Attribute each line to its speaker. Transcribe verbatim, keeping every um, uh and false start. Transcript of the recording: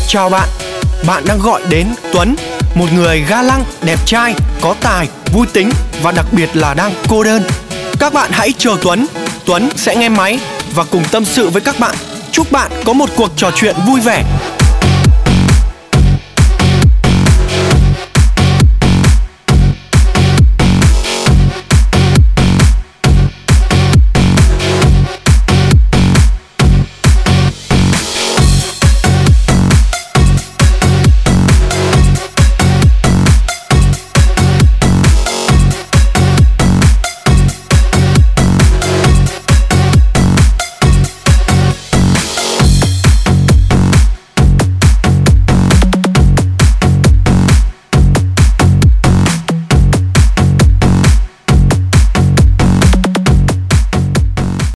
Speaker 1: Chào bạn, bạn đang gọi đến Tuấn, một người ga lăng, đẹp trai, có tài, vui tính và đặc biệt là đang cô đơn. Các bạn hãy chờ Tuấn, Tuấn sẽ nghe máy và cùng tâm sự với các bạn. Chúc bạn có một cuộc trò chuyện vui vẻ.